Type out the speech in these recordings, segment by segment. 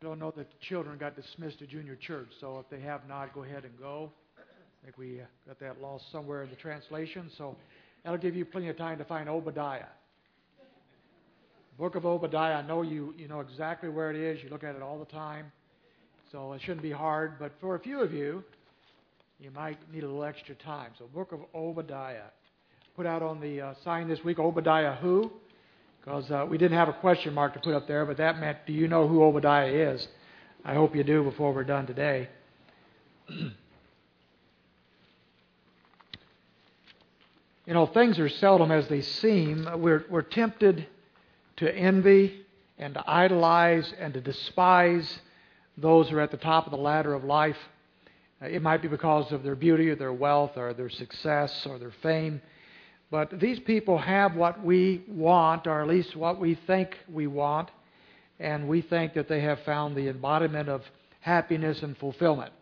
I don't know that the children got dismissed to junior church, so if they have not, go ahead and go. I think we got that lost somewhere in the translation, so that'll give you plenty of time to find Obadiah. Book of Obadiah, I know you know exactly where it is. You look at it all the time, so it shouldn't be hard. But for a few of you, you might need a little extra time. So Book of Obadiah. Put out on the sign this week, Obadiah who? Because we didn't have a question mark to put up there, but that meant, do you know who Obadiah is? I hope you do before we're done today. You know, things are seldom as they seem. We're tempted to envy and to idolize and to despise those who are at the top of the ladder of life. It might be because of their beauty or their wealth or their success or their fame. But these people have what we want, or at least what we think we want, and we think that they have found the embodiment of happiness and fulfillment.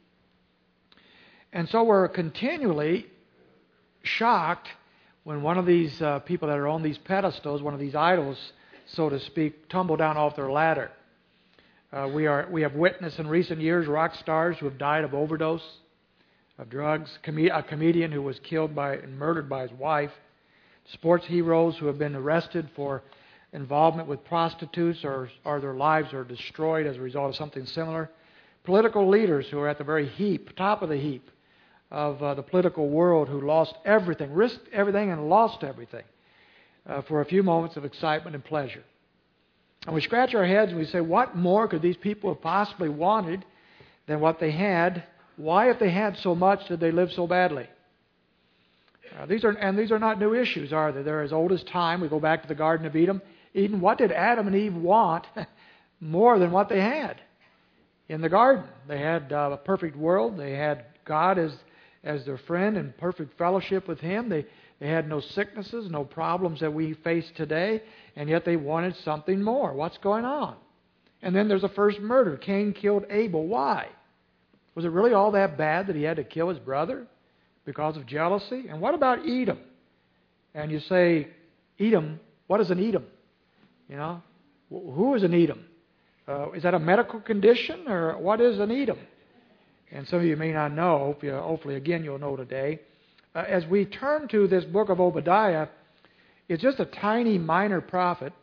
And so we're continually shocked when one of these people that are on these pedestals, one of these idols, so to speak, tumble down off their ladder. We have witnessed in recent years rock stars who have died of overdose of drugs, a comedian who was killed and murdered by his wife, sports heroes who have been arrested for involvement with prostitutes or their lives are destroyed as a result of something similar, political leaders who are at the very top of the heap of the political world who lost everything, risked everything and lost everything for a few moments of excitement and pleasure. And we scratch our heads and we say, what more could these people have possibly wanted than what they had? Why, if they had so much, did they live so badly? These are not new issues, are they? They're as old as time. We go back to the Garden of Eden. What did Adam and Eve want more than what they had in the garden? They had a perfect world. They had God as their friend and perfect fellowship with Him. They had no sicknesses, no problems that we face today, and yet they wanted something more. What's going on? And then there's the first murder. Cain killed Abel. Why? Was it really all that bad that he had to kill his brother because of jealousy? And what about Edom? And you say, Edom, what is an Edom? You know, who is an Edom? Is that a medical condition, or what is an Edom? And some of you may not know. Hopefully, again, you'll know today. As we turn to this book of Obadiah, it's just a tiny minor prophet,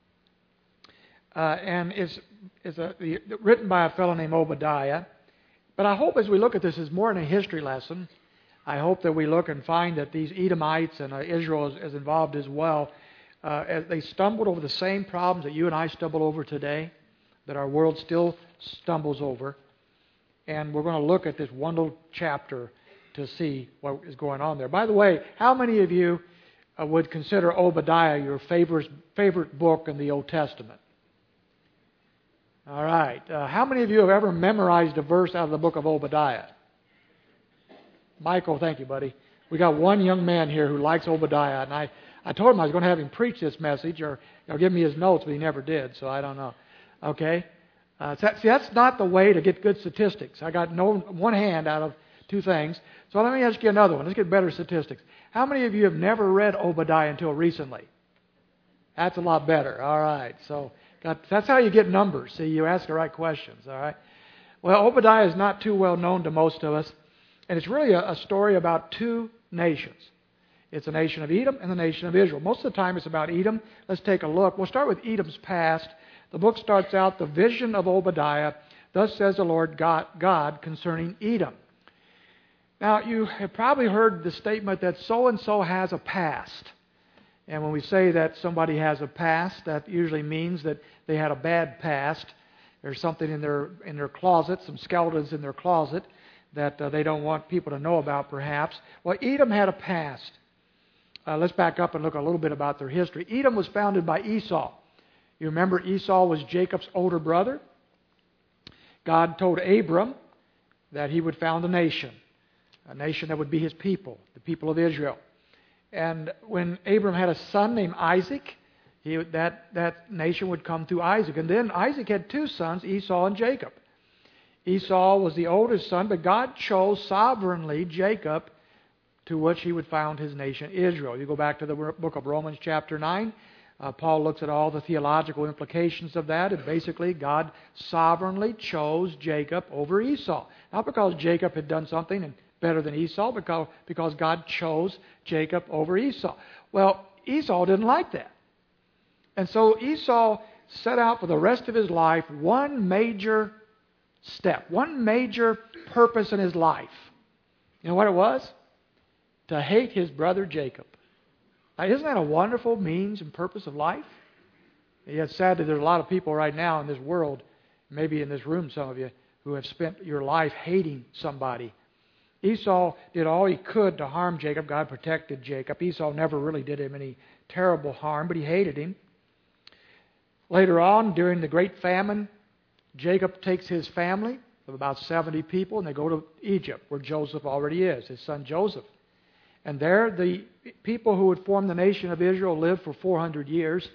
and it's written by a fellow named Obadiah. But I hope as we look at this, it's more than a history lesson. I hope that we look and find that these Edomites and Israel is involved as well. As they stumbled over the same problems that you and I stumble over today, that our world still stumbles over. And we're going to look at this one little chapter to see what is going on there. By the way, how many of you would consider Obadiah your favorite book in the Old Testament? All right. How many of you have ever memorized a verse out of the book of Obadiah? Michael, thank you, buddy. We got one young man here who likes Obadiah, and I told him I was going to have him preach this message or give me his notes, but he never did, so I don't know. Okay? See, that's not the way to get good statistics. I got one hand out of two things. So let me ask you another one. Let's get better statistics. How many of you have never read Obadiah until recently? That's a lot better. All right. So that's how you get numbers. See, you ask the right questions. All right. Well, Obadiah is not too well known to most of us. And it's really a story about two nations. It's the nation of Edom and the nation of Israel. Most of the time it's about Edom. Let's take a look. We'll start with Edom's past. The book starts out, the vision of Obadiah. Thus says the Lord God concerning Edom. Now, you have probably heard the statement that so-and-so has a past. And when we say that somebody has a past, that usually means that they had a bad past. There's something in their closet, some skeletons in their closet that they don't want people to know about, perhaps. Well, Edom had a past. Let's back up and look a little bit about their history. Edom was founded by Esau. You remember Esau was Jacob's older brother. God told Abram that he would found a nation that would be his people, the people of Israel. And when Abram had a son named Isaac, that nation would come through Isaac. And then Isaac had two sons, Esau and Jacob. Esau was the oldest son, but God chose sovereignly Jacob, to which he would found his nation Israel. You go back to the book of Romans chapter 9, Paul looks at all the theological implications of that, and basically God sovereignly chose Jacob over Esau. Not because Jacob had done something better than Esau, because God chose Jacob over Esau. Well, Esau didn't like that. And so Esau set out for the rest of his life one major step, one major purpose in his life. You know what it was? To hate his brother Jacob. Now, isn't that a wonderful means and purpose of life? Yet sadly, there's a lot of people right now in this world, maybe in this room, some of you, who have spent your life hating somebody. Esau did all he could to harm Jacob. God protected Jacob. Esau never really did him any terrible harm, but he hated him. Later on, during the great famine, Jacob takes his family of about 70 people, and they go to Egypt, where Joseph already is, his son Joseph. And there, the people who would form the nation of Israel lived for 400 years.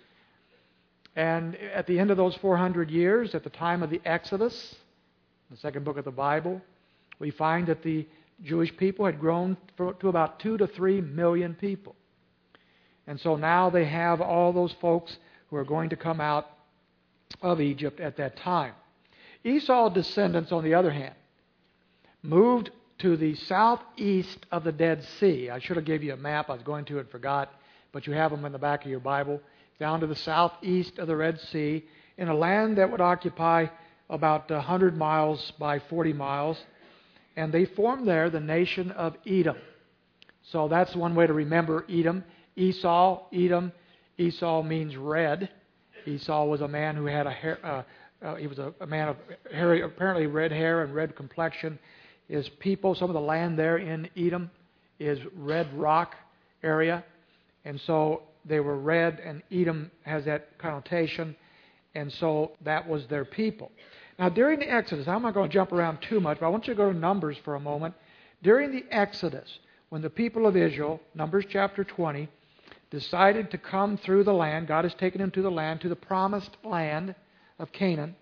And at the end of those 400 years, at the time of the Exodus, the second book of the Bible, we find that the Jewish people had grown to about 2 to 3 million people. And so now they have all those folks who are going to come out of Egypt at that time. Esau's descendants, on the other hand, moved to the southeast of the Dead Sea. I should have gave you a map. I was going to and forgot, but you have them in the back of your Bible. Down to the southeast of the Red Sea, in a land that would occupy about 100 miles by 40 miles. And they formed there the nation of Edom. So that's one way to remember Edom. Edom. Esau means red. Esau was a man who had he was a man of hairy, apparently red hair and red complexion. His people, some of the land there in Edom is red rock area. And so they were red, and Edom has that connotation. And so that was their people. Now, during the Exodus, I'm not going to jump around too much, but I want you to go to Numbers for a moment. During the Exodus, when the people of Israel, Numbers chapter 20, decided to come through the land, God has taken them to the land, to the promised land of Canaan.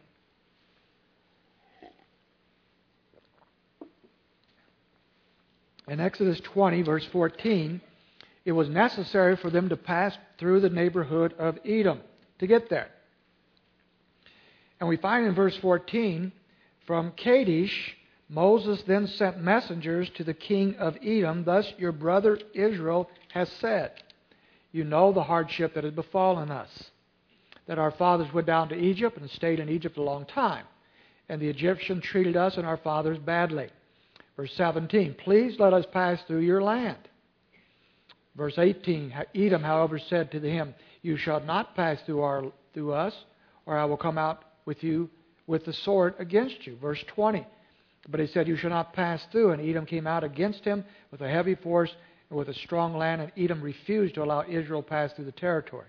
In Exodus 20, verse 14, it was necessary for them to pass through the neighborhood of Edom to get there. And we find in verse 14, from Kadesh, Moses then sent messengers to the king of Edom. Thus your brother Israel has said, you know the hardship that has befallen us, that our fathers went down to Egypt and stayed in Egypt a long time, and the Egyptians treated us and our fathers badly. Verse 17, please let us pass through your land. Verse 18, Edom, however, said to him, you shall not pass through us, or I will come out with you with the sword against you. Verse 20, but he said, you shall not pass through. And Edom came out against him with a heavy force and with a strong land, and Edom refused to allow Israel to pass through the territory.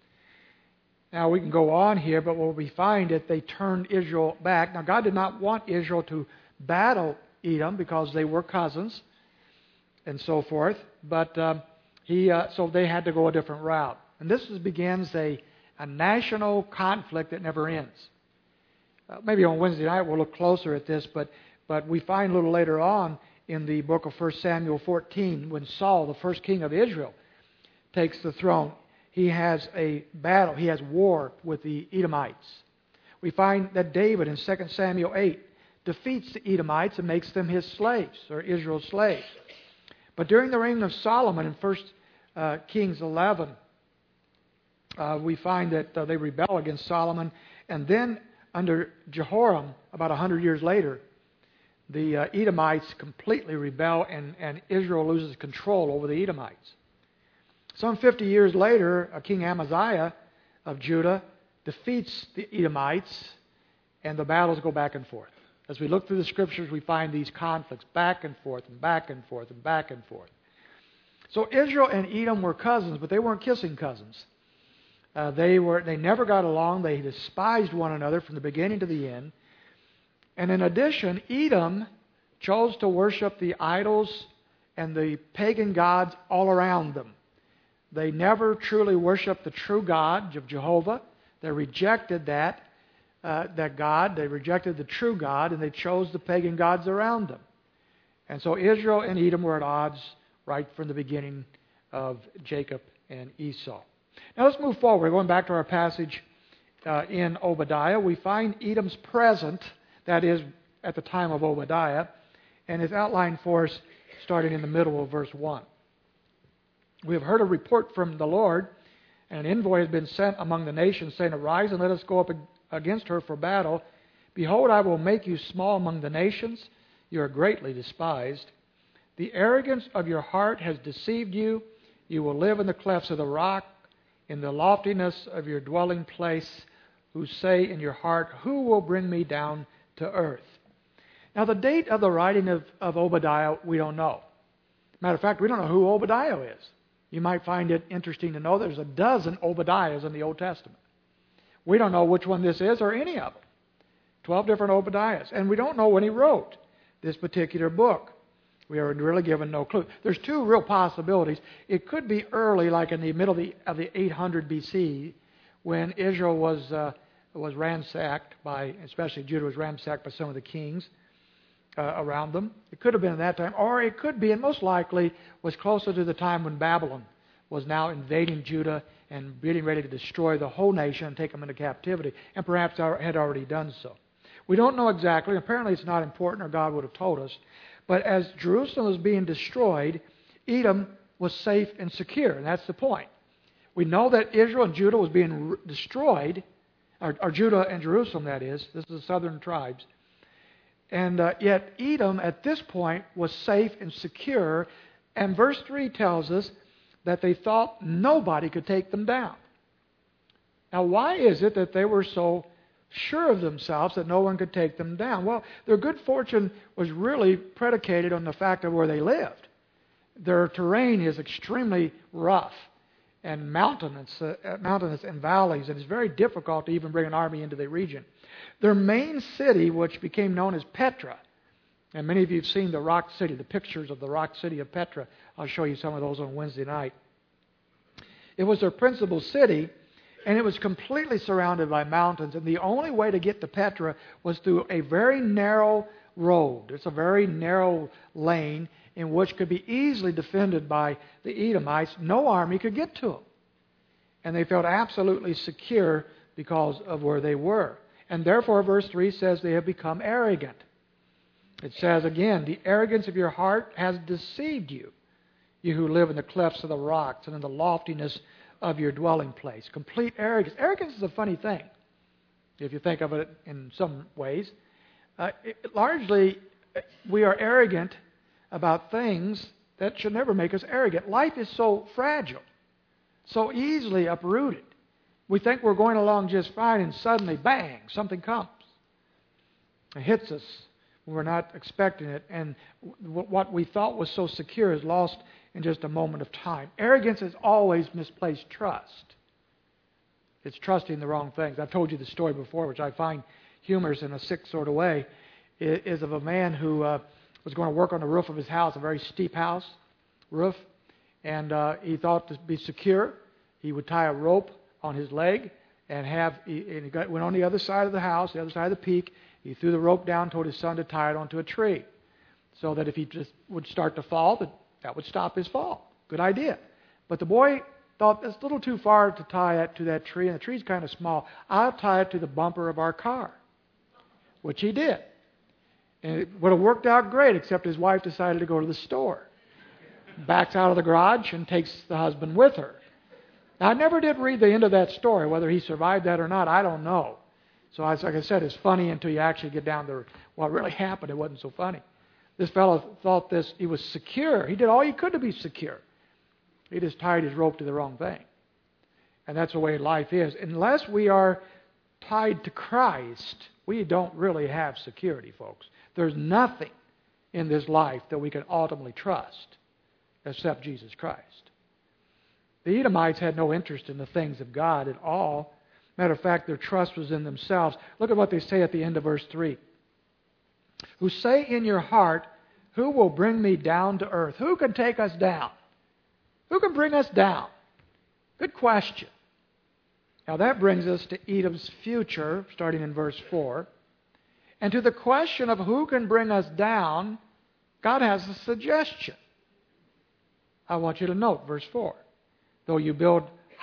Now we can go on here, but what we find is they turned Israel back. Now God did not want Israel to battle Edom because they were cousins and so forth, but so they had to go a different route. And this begins a national conflict that never ends. Maybe on Wednesday night we'll look closer at this, but we find a little later on in the book of 1 Samuel 14, when Saul, the first king of Israel, takes the throne, he has a battle, he has war with the Edomites. We find that David in 2 Samuel 8 defeats the Edomites and makes them his slaves, or Israel's slaves. But during the reign of Solomon in 1 Kings 11, we find that they rebel against Solomon, and then under Jehoram, about 100 years later, the Edomites completely rebel, and Israel loses control over the Edomites. Some 50 years later, King Amaziah of Judah defeats the Edomites, and the battles go back and forth. As we look through the Scriptures, we find these conflicts back and forth and back and forth and back and forth. So Israel and Edom were cousins, but they weren't kissing cousins. They never got along. They despised one another from the beginning to the end. And in addition, Edom chose to worship the idols and the pagan gods all around them. They never truly worshiped the true God of Jehovah. They rejected that God. They rejected the true God, and they chose the pagan gods around them. And so Israel and Edom were at odds right from the beginning of Jacob and Esau. Now let's move forward. Going back to our passage in Obadiah, we find Edom's present, that is, at the time of Obadiah, and it's outlined for us starting in the middle of verse 1. We have heard a report from the Lord, and an envoy has been sent among the nations, saying, Arise and let us go up against her for battle. Behold, I will make you small among the nations. You are greatly despised. The arrogance of your heart has deceived you. You will live in the clefts of the rock, in the loftiness of your dwelling place, who say in your heart, Who will bring me down to earth? Now, the date of the writing of Obadiah, we don't know. Matter of fact, we don't know who Obadiah is. You might find it interesting to know there's a dozen Obadiahs in the Old Testament. We don't know which one this is or any of them. 12 different Obadiahs. And we don't know when he wrote this particular book. We are really given no clue. There's two real possibilities. It could be early, like in the middle of the 800 BC, when Israel was ransacked by, especially Judah was ransacked by some of the kings around them. It could have been at that time. Or it could be, and most likely, was closer to the time when Babylon was now invading Judah and getting ready to destroy the whole nation and take them into captivity, and perhaps had already done so. We don't know exactly. Apparently it's not important, or God would have told us. But as Jerusalem was being destroyed, Edom was safe and secure, and that's the point. We know that Israel and Judah was being destroyed, or Judah and Jerusalem, that is. This is the southern tribes. And yet Edom, at this point, was safe and secure. And verse 3 tells us that they thought nobody could take them down. Now, why is it that they were so sure of themselves that no one could take them down? Well, their good fortune was really predicated on the fact of where they lived. Their terrain is extremely rough and mountainous and valleys, and it's very difficult to even bring an army into the region. Their main city, which became known as Petra, and many of you have seen the rock city, the pictures of the rock city of Petra. I'll show you some of those on Wednesday night. It was their principal city, and it was completely surrounded by mountains, and the only way to get to Petra was through a very narrow road. It's a very narrow lane in which could be easily defended by the Edomites. No army could get to them. And they felt absolutely secure because of where they were. And therefore, verse 3 says they have become arrogant. It says again, the arrogance of your heart has deceived you, you who live in the clefts of the rocks and in the loftiness of your dwelling place. Complete arrogance. Arrogance is a funny thing, if you think of it in some ways. Largely, we are arrogant about things that should never make us arrogant. Life is so fragile, so easily uprooted. We think we're going along just fine, and suddenly, bang, something comes. It hits us when we're not expecting it, and what we thought was so secure is lost in just a moment of time. Arrogance is always misplaced trust. It's trusting the wrong things. I've told you the story before, which I find humorous in a sick sort of way. It is of a man who was going to work on the roof of his house, a very steep house roof, and he thought to be secure, he would tie a rope on his leg and he went on the other side of the house, the other side of the peak. He threw the rope down, told his son to tie it onto a tree, so that if he just would start to fall, that would stop his fall. Good idea. But the boy thought it's a little too far to tie it to that tree, and the tree's kind of small. I'll tie it to the bumper of our car, which he did. And it would have worked out great, except his wife decided to go to the store. Backs out of the garage and takes the husband with her. Now, I never did read the end of that story. Whether he survived that or not, I don't know. So, like I said, it's funny until you actually get down to what really happened. It wasn't so funny. This fellow thought he was secure. He did all he could to be secure. He just tied his rope to the wrong thing. And that's the way life is. Unless we are tied to Christ, we don't really have security, folks. There's nothing in this life that we can ultimately trust except Jesus Christ. The Edomites had no interest in the things of God at all. Matter of fact, their trust was in themselves. Look at what they say at the end of verse 3. Who say in your heart, who will bring me down to earth? Who can take us down? Who can bring us down? Good question. Now that brings us to Edom's future, starting in verse 4. And to the question of who can bring us down, God has a suggestion. I want you to note verse 4. Though you build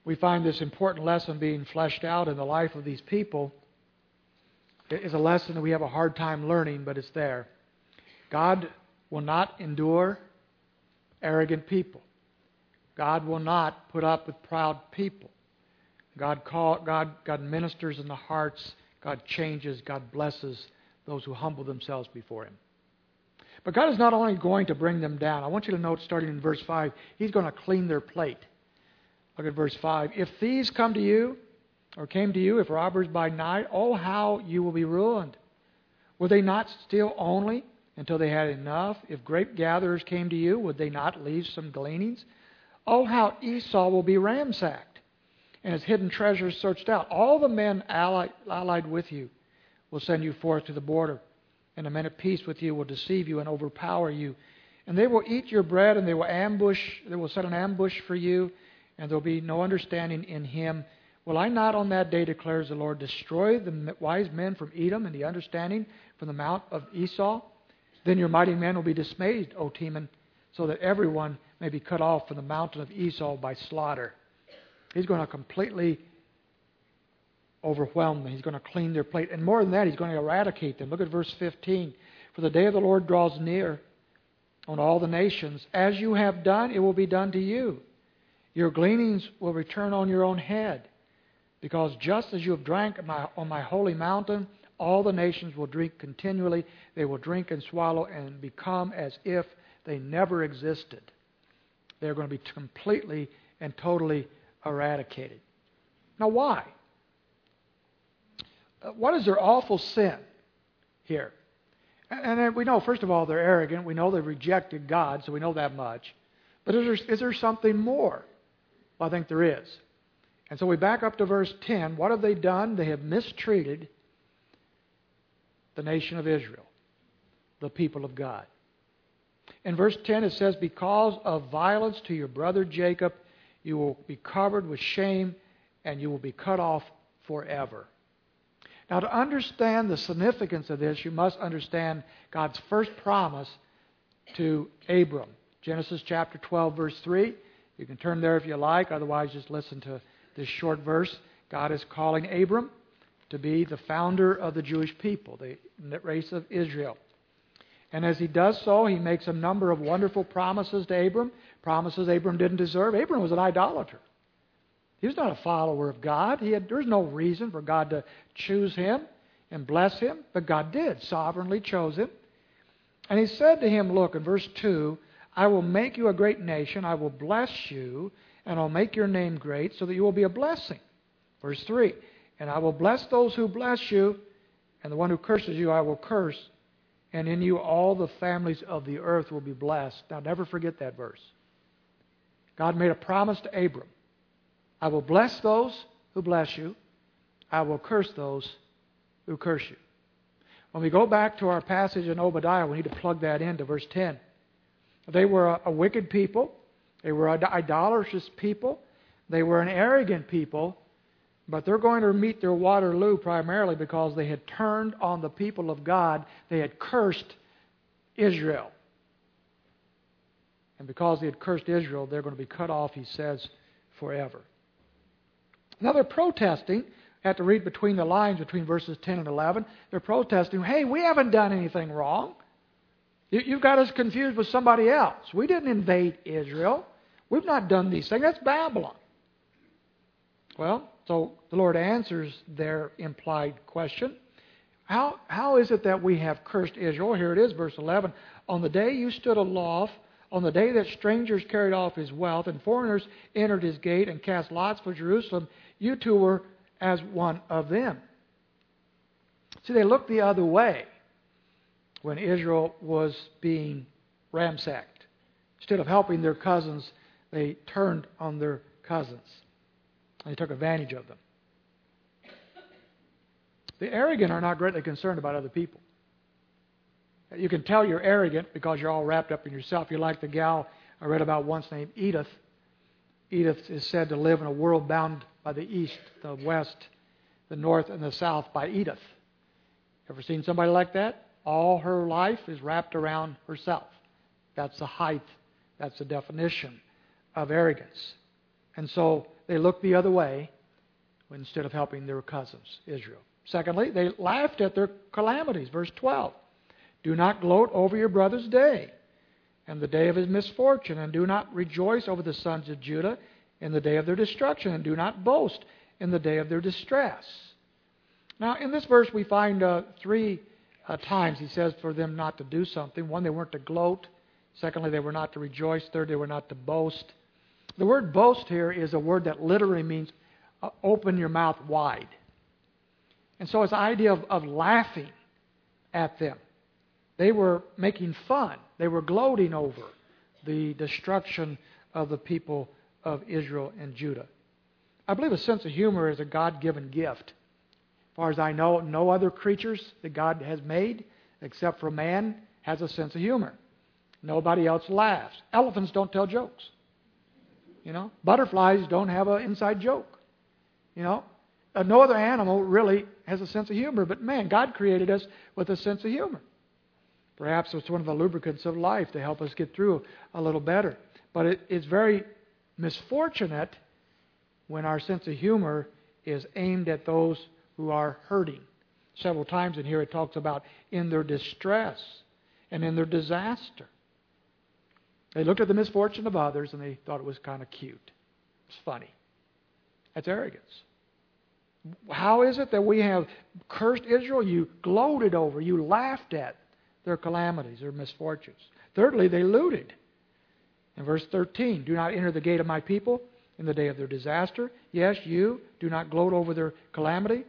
we find this important lesson being fleshed out in the life of these people. It is a lesson that we have a hard time learning, but it's there. God will not endure arrogant people. God will not put up with proud people. God ministers in the hearts. God changes. God blesses those who humble themselves before Him. But God is not only going to bring them down. I want you to note, starting in verse 5, He's going to clean their plate. Look at verse 5. If thieves come to you, or came to you, if robbers by night, oh, how you will be ruined. Would they not steal only until they had enough? If grape gatherers came to you, would they not leave some gleanings? Oh, how Esau will be ransacked, and his hidden treasures searched out. All the men allied with you will send you forth to the border, and the men at peace with you will deceive you and overpower you. And they will eat your bread, and they will set an ambush for you, and there will be no understanding in him. Will I not on that day, declares the Lord, destroy the wise men from Edom and the understanding from the mount of Esau? Then your mighty men will be dismayed, O Teman, so that everyone may be cut off from the mountain of Esau by slaughter. He's going to completely overwhelm them. He's going to clean their plate. And more than that, He's going to eradicate them. Look at verse 15. For the day of the Lord draws near on all the nations. As you have done, it will be done to you. Your gleanings will return on your own head. Because just as you have drank on my holy mountain, all the nations will drink continually. They will drink and swallow and become as if they never existed. They're going to be completely and totally eradicated. Now, why? What is their awful sin here? And we know, first of all, they're arrogant. We know they've rejected God, so we know that much. But is there something more? Well, I think there is. And so we back up to verse 10. What have they done? They have mistreated the nation of Israel, the people of God. In verse 10 it says, because of violence to your brother Jacob, you will be covered with shame and you will be cut off forever. Now, to understand the significance of this, you must understand God's first promise to Abram. Genesis chapter 12, verse 3. You can turn there if you like. Otherwise, just listen to this short verse. God is calling Abram to be the founder of the Jewish people, the race of Israel. And as He does so, He makes a number of wonderful promises to Abram. Promises Abram didn't deserve. Abram was an idolater. He was not a follower of God. There was no reason for God to choose him and bless him, but God did, sovereignly chose him. And He said to him, look, in verse 2, I will make you a great nation, I will bless you, and I'll make your name great so that you will be a blessing. Verse 3, and I will bless those who bless you, and the one who curses you I will curse, and in you all the families of the earth will be blessed. Now never forget that verse. God made a promise to Abram. I will bless those who bless you. I will curse those who curse you. When we go back to our passage in Obadiah, we need to plug that into verse 10. They were a wicked people. They were an idolatrous people. They were an arrogant people. But they're going to meet their Waterloo primarily because they had turned on the people of God. They had cursed Israel. And because they had cursed Israel, they're going to be cut off, He says, forever. Now they're protesting. You have to read between the lines between verses 10 and 11. They're protesting, hey, we haven't done anything wrong. You've got us confused with somebody else. We didn't invade Israel. We've not done these things. That's Babylon. Well, so the Lord answers their implied question. How is it that we have cursed Israel? Here it is, verse 11. On the day you stood aloft, on the day that strangers carried off his wealth and foreigners entered his gate and cast lots for Jerusalem, you two were as one of them. See, they looked the other way when Israel was being ransacked. Instead of helping their cousins, they turned on their cousins. They took advantage of them. The arrogant are not greatly concerned about other people. You can tell you're arrogant because you're all wrapped up in yourself. You're like the gal I read about once named Edith. Edith is said to live in a world bound by the east, the west, the north, and the south by Edith. Ever seen somebody like that? All her life is wrapped around herself. That's the height. That's the definition of arrogance. And so they looked the other way instead of helping their cousins, Israel. Secondly, they laughed at their calamities. Verse 12. Do not gloat over your brother's day and the day of his misfortune, and do not rejoice over the sons of Judah in the day of their destruction, and do not boast in the day of their distress. Now, in this verse, we find three times he says for them not to do something. One, they weren't to gloat. Secondly, they were not to rejoice. Third, they were not to boast. The word boast here is a word that literally means open your mouth wide. And so it's the idea of laughing at them. They were making fun. They were gloating over the destruction of the people of Israel and Judah. I believe a sense of humor is a God-given gift. As far as I know, no other creatures that God has made, except for man, has a sense of humor. Nobody else laughs. Elephants don't tell jokes. Butterflies don't have an inside joke. No other animal really has a sense of humor. But man, God created us with a sense of humor. Perhaps it's one of the lubricants of life to help us get through a little better. But it's very misfortunate when our sense of humor is aimed at those who are hurting. Several times in here it talks about in their distress and in their disaster. They looked at the misfortune of others and they thought it was kind of cute. It's funny. That's arrogance. How is it that we have cursed Israel? You gloated over, you laughed at their calamities, their misfortunes. Thirdly, they looted. In verse 13, do not enter the gate of my people in the day of their disaster. Yes, you do not gloat over their calamity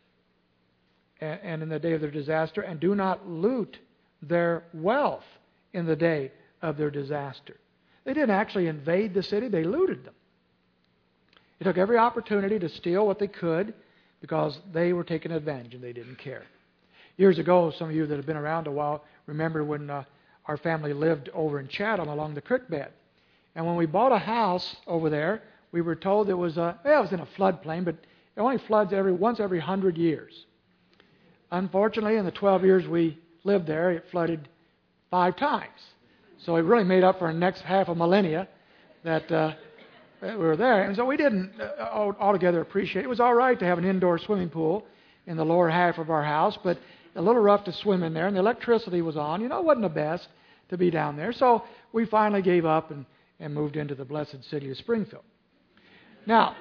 and in the day of their disaster, and do not loot their wealth in the day of their disaster. They didn't actually invade the city, they looted them. They took every opportunity to steal what they could because they were taking advantage and they didn't care. Years ago, some of you that have been around a while remember when our family lived over in Chatham along the creek bed. And when we bought a house over there, we were told it was in a floodplain, but it only floods once every 100 years. Unfortunately, in the 12 years we lived there, it flooded 5 times. So it really made up for the next half a millennia that we were there. And so we didn't altogether appreciate it. It was all right to have an indoor swimming pool in the lower half of our house, but a little rough to swim in there, and the electricity was on. It wasn't the best to be down there. So we finally gave up and moved into the blessed city of Springfield. Now,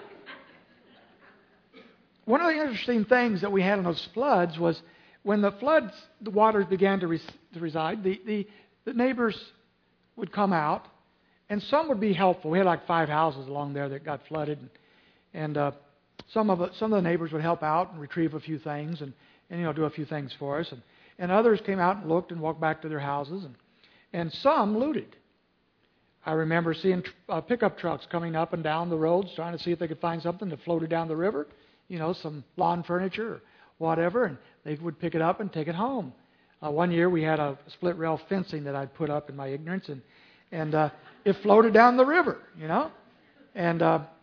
one of the interesting things that we had in those floods was when the waters began to reside, the neighbors would come out, and some would be helpful. We had like 5 houses along there that got flooded, and some of the neighbors would help out and retrieve a few things and do a few things for us. And others came out and looked and walked back to their houses, and some looted. I remember seeing pickup trucks coming up and down the roads trying to see if they could find something that floated down the river, some lawn furniture or whatever, and they would pick it up and take it home. One year we had a split rail fencing that I'd put up in my ignorance, and it floated down the river, and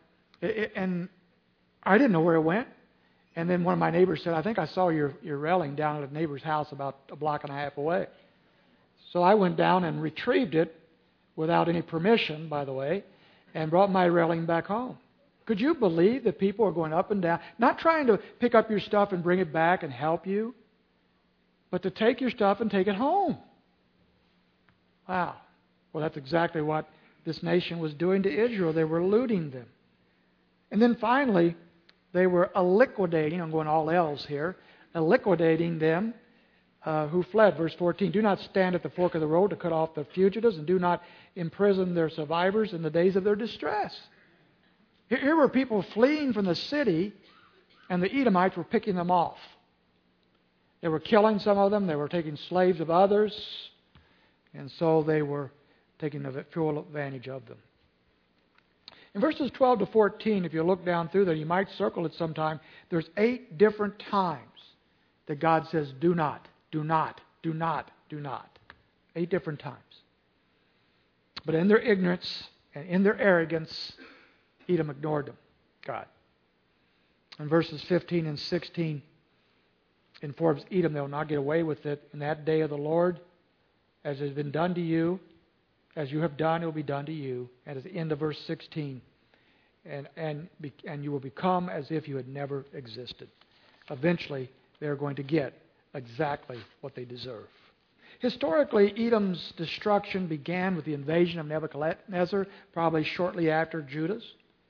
I didn't know where it went. And then one of my neighbors said, I think I saw your railing down at a neighbor's house about a block and a half away. So I went down and retrieved it without any permission, by the way, and brought my railing back home. Could you believe that people are going up and down, not trying to pick up your stuff and bring it back and help you, but to take your stuff and take it home? Wow. Well, that's exactly what this nation was doing to Israel. They were looting them. And then finally, they were liquidating, I'm going all L's here, liquidating them who fled. Verse 14, do not stand at the fork of the road to cut off the fugitives, and do not imprison their survivors in the days of their distress. Here were people fleeing from the city, and the Edomites were picking them off. They were killing some of them. They were taking slaves of others. And so they were taking full advantage of them. In verses 12 to 14, if you look down through there, you might circle it sometime. There's 8 different times that God says, do not, do not, do not, do not. 8 different times. But in their ignorance and in their arrogance, Edom ignored them, God. In verses 15 and 16, informs Edom they'll not get away with it in that day of the Lord. As has been done to you, as you have done, it will be done to you. And at the end of verse 16, and you will become as if you had never existed. Eventually, they're going to get exactly what they deserve. Historically, Edom's destruction began with the invasion of Nebuchadnezzar, probably shortly after Judah's,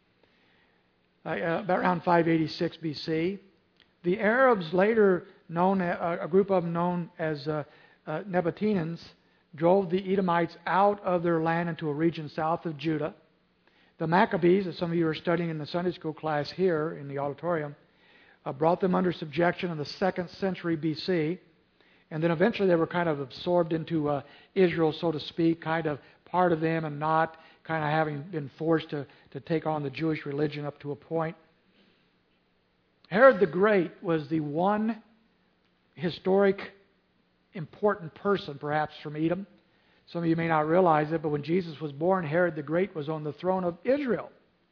about around 586 BC. The Arabs, later known, a group of them known as Nabateans, drove the Edomites out of their land into a region south of Judah. The Maccabees, as some of you are studying in the Sunday school class here in the auditorium, brought them under subjection in the 2nd century BC. And then eventually they were kind of absorbed into Israel, so to speak, kind of part of them and not kind of having been forced to take on the Jewish religion up to a point. Herod the Great was the one historic important person, perhaps, from Edom. Some of you may not realize it, but when Jesus was born, Herod the Great was on the throne of Israel.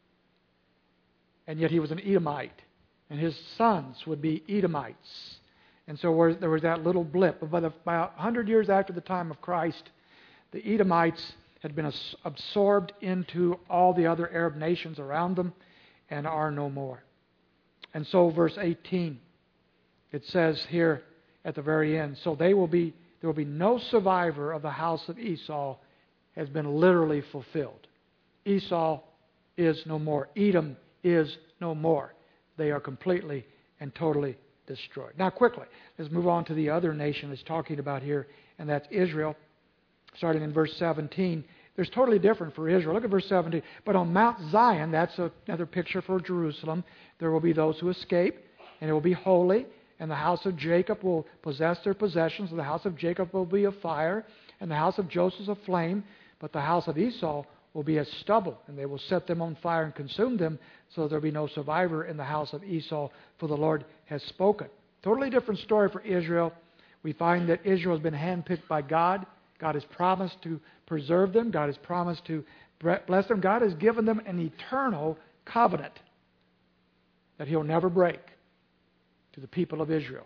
And yet he was an Edomite, and his sons would be Edomites. And so there was that little blip. But about 100 years after the time of Christ, the Edomites had been absorbed into all the other Arab nations around them and are no more. And so verse 18, it says here at the very end, so there will be no survivor of the house of Esau, has been literally fulfilled. Esau is no more. Edom is no more. They are completely and totally destroyed. Now quickly, let's move on to the other nation that's talking about here, and that's Israel. Starting in verse 17, there's totally different for Israel. Look at verse 17. But on Mount Zion, that's another picture for Jerusalem, there will be those who escape, and it will be holy, and the house of Jacob will possess their possessions, and the house of Jacob will be a fire, and the house of Joseph a flame, but the house of Esau will be as stubble, and they will set them on fire and consume them, so there will be no survivor in the house of Esau, for the Lord has spoken. Totally different story for Israel. We find that Israel has been handpicked by God. God has promised to preserve them. God has promised to bless them. God has given them an eternal covenant that He'll never break to the people of Israel.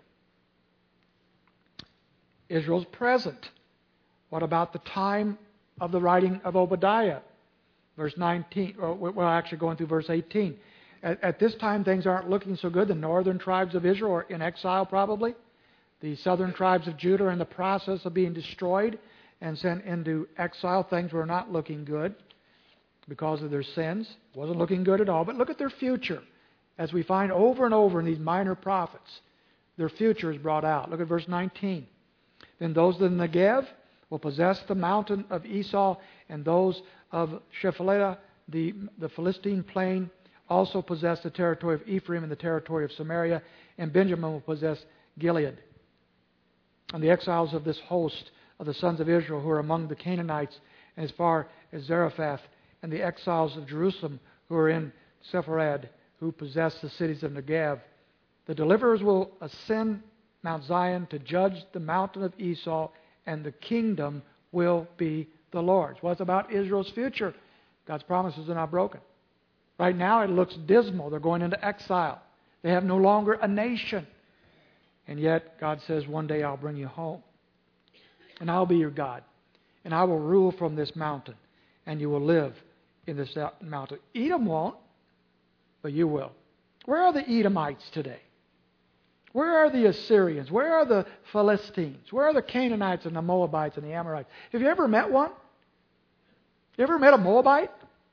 Israel's present. What about the time of the writing of Obadiah? Verse 19, well, actually going through verse 18. At this time, things aren't looking so good. The northern tribes of Israel are in exile, probably. The southern tribes of Judah are in the process of being destroyed and sent into exile. Things were not looking good because of their sins. It wasn't looking good at all. But look at their future. As we find over and over in these minor prophets, their future is brought out. Look at verse 19. Then those in the Negev will possess the mountain of Esau, and those of Shephelah, the Philistine plain, also possess the territory of Ephraim and the territory of Samaria, and Benjamin will possess Gilead. And the exiles of this host of the sons of Israel who are among the Canaanites and as far as Zarephath, and the exiles of Jerusalem who are in Sepharad, who possess the cities of Negev. The deliverers will ascend Mount Zion to judge the mountain of Esau, and the kingdom will be the Lord's. Well, it's about Israel's future. God's promises are not broken. Right now it looks dismal. They're going into exile. They have no longer a nation. And yet God says, one day I'll bring you home. And I'll be your God. And I will rule from this mountain. And you will live in this mountain. Edom won't, but you will. Where are the Edomites today? Where are the Assyrians? Where are the Philistines? Where are the Canaanites and the Moabites and the Amorites? Have you ever met one? You ever met a Moabite?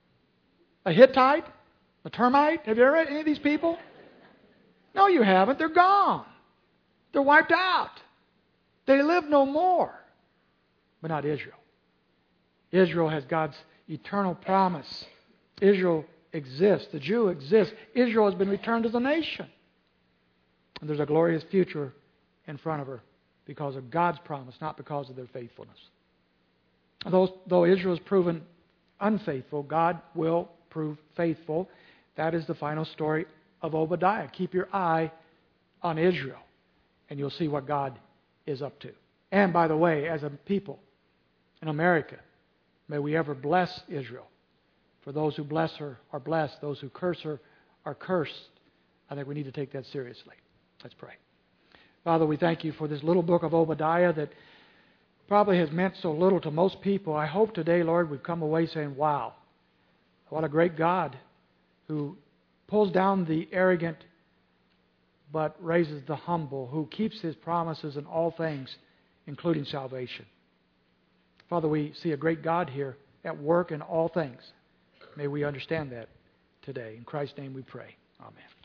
A Hittite? A Termite? Have you ever met any of these people? No, you haven't. They're gone. They're wiped out. They live no more. But not Israel. Israel has God's eternal promise. Israel exists. The Jew exists. Israel has been returned as a nation. And there's a glorious future in front of her because of God's promise, not because of their faithfulness. Though Israel is proven unfaithful, God will prove faithful. That is the final story of Obadiah. Keep your eye on Israel, and you'll see what God is up to. And by the way, as a people in America, may we ever bless Israel. For those who bless her are blessed. Those who curse her are cursed. I think we need to take that seriously. Let's pray. Father, we thank you for this little book of Obadiah that probably has meant so little to most people. I hope today, Lord, we've come away saying, wow, what a great God who pulls down the arrogant but raises the humble, who keeps His promises in all things, including salvation. Father, we see a great God here at work in all things. May we understand that today. In Christ's name we pray. Amen.